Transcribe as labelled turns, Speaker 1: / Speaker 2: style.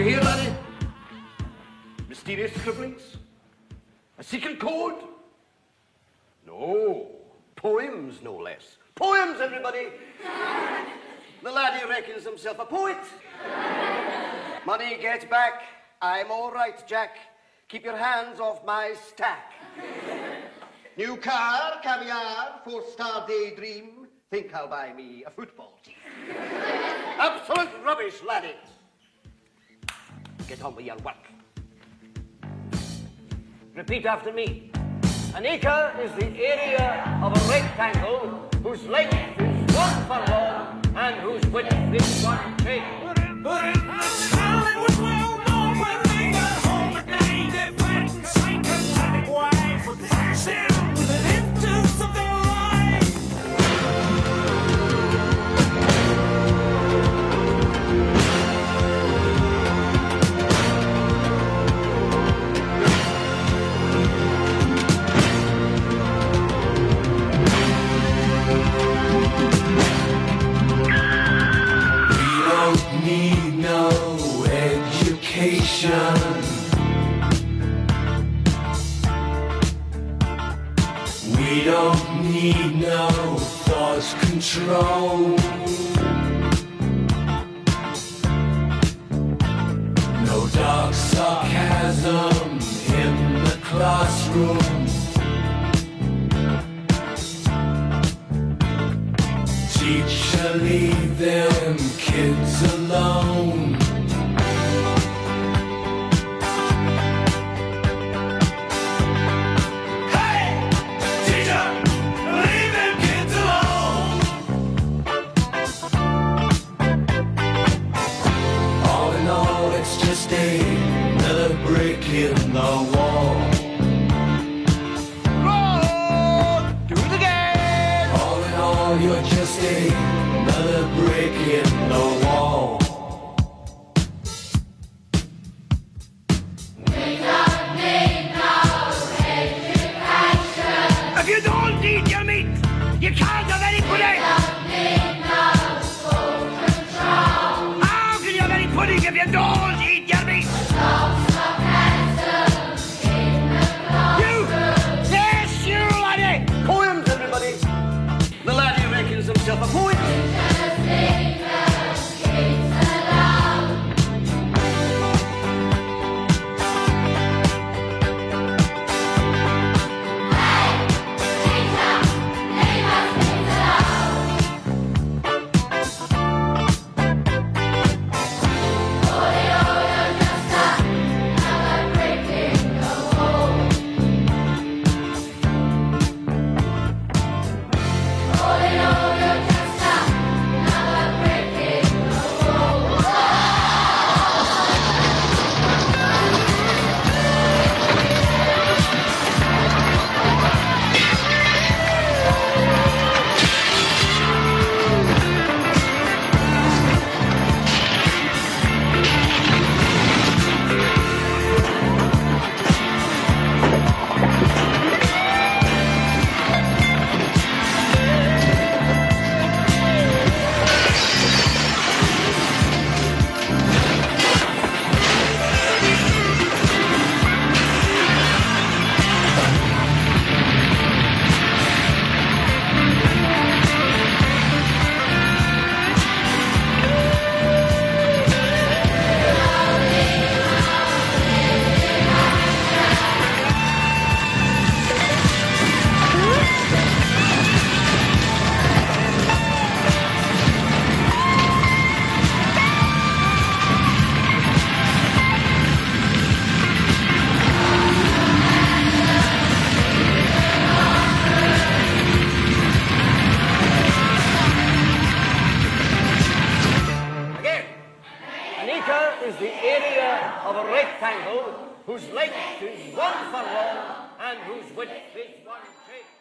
Speaker 1: we hear, laddie? Mysterious scribblings? A secret code? No. Poems, no less. Poems, everybody! The laddie reckons himself a poet. Money, get back. I'm all right, Jack. Keep your hands off my stack. New car, caviar, four-star daydream. Think I'll buy me a football team. Absolute rubbish, laddie. Get on with your work. Repeat after me. An acre is the area of a rectangle whose length is 1 furlong and whose width is 1 cubit.
Speaker 2: But in the town it was well known when they got home at night. They went and sank a panic wife with them with an instance of their life. We don't need no education. We don't need no thought control. No dark sarcasm in the classroom. Teacher, leave them kids alone. Hey! Teacher, leave them kids alone. All in all, it's just another brick in the wall.
Speaker 1: Do it again!
Speaker 2: All in all, you're just another brick in the wall.
Speaker 1: If you don't eat your meat, you can't have any pudding! How can you have any pudding if you don't eat your meat? You! Yes, you, laddie! Poems, everybody! The laddie reckons himself a poet. Is the area of a rectangle whose length is 1 furlong and whose width is 1 cubit.